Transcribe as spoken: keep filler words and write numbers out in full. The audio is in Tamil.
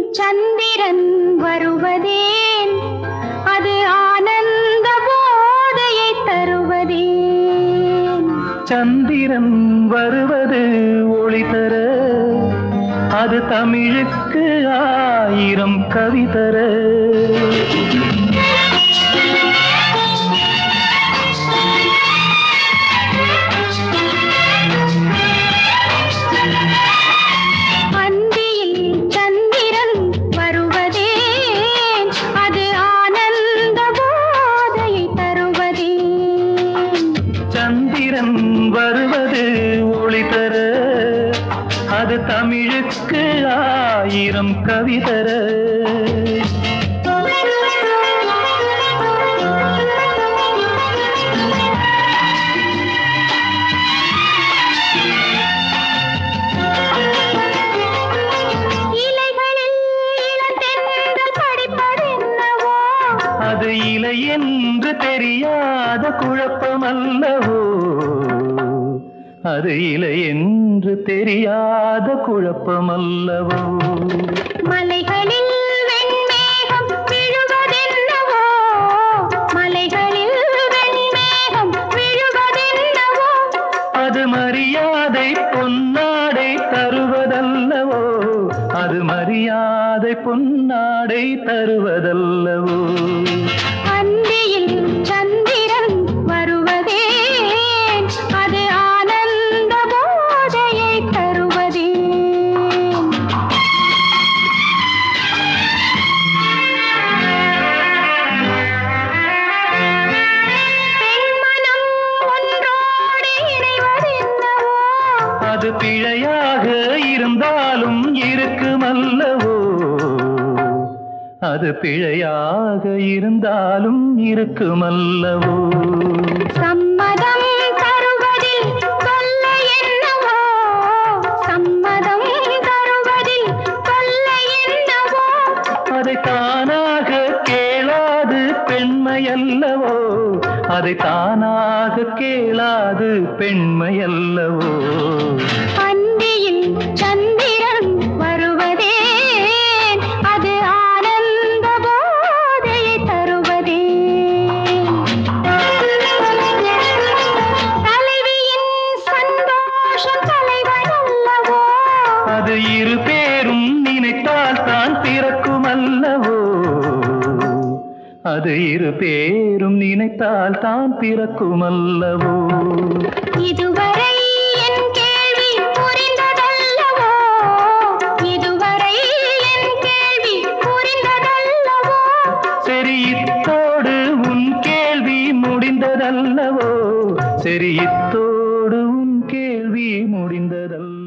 சந்திரன் வருவதேன், அது ஆனந்த போதையை தருவதேன். சந்திரன் வருவது ஒளி தர, அது தமிழுக்கு ஆயிரம் கவி தர. சந்திரன் வருவது ஒளி தர, அது தமிழுக்கு ஆயிரம் கவி தர. அது இலை என்று தெரியாத குழப்பம் அல்லவோ, அது இலை என்று தெரியாத குழப்பம் அல்லவோ. மலைகளில் வெண்மேகம் விழுவதென்னவோ, மலைகளில் வெண்மேகம் விழுவதென்னவோ. அது மரியாதை பொன்னாடை தருவதல்லவோ, அது மரியாதை பொன்னாடை தருவதல்லவோ. அந்தியில் சந்திரன் வருவதேன், அது ஆனந்த போதையை தருவதேன். பெண்மனம் ஒன்றோடு இணைவதென்னவோ, அது பிழையாக இருந்தாலும் இருக்குமல்லவோ, அது பிழையாக இருந்தாலும் இருக்குமல்லவோ. சம்மதம் தருவதில் தொல்லை என்னவோ, சம்மதம் தருவதில் தொல்லை என்னவோ. அதை தானாக கேளாது பெண்மையல்லவோ, அதை தானாக கேளாது பெண்மையல்லவோ. அந்தியில் சந்திரன் வருவதேன், அது ஆனந்த போதையை தருவதேன். தலைவியின் சந்தோஷம் தலைவன் அல்லவோ, அது இரு பேரும் நினைத்தால் தான் பிறக்குமல்லவோ, அது இரு பேரும் நினைத்தால் தான் பிறக்குமல்லவோ. இதுவரை என் கேள்வி புரிந்ததல்லவோ, இதுவரை என் கேள்வி புரிந்ததல்லவோ. சரி இத்தோடு உன் கேள்வி முடிந்ததல்லவோ, சரி இத்தோடு உன் கேள்வி முடிந்ததல்ல.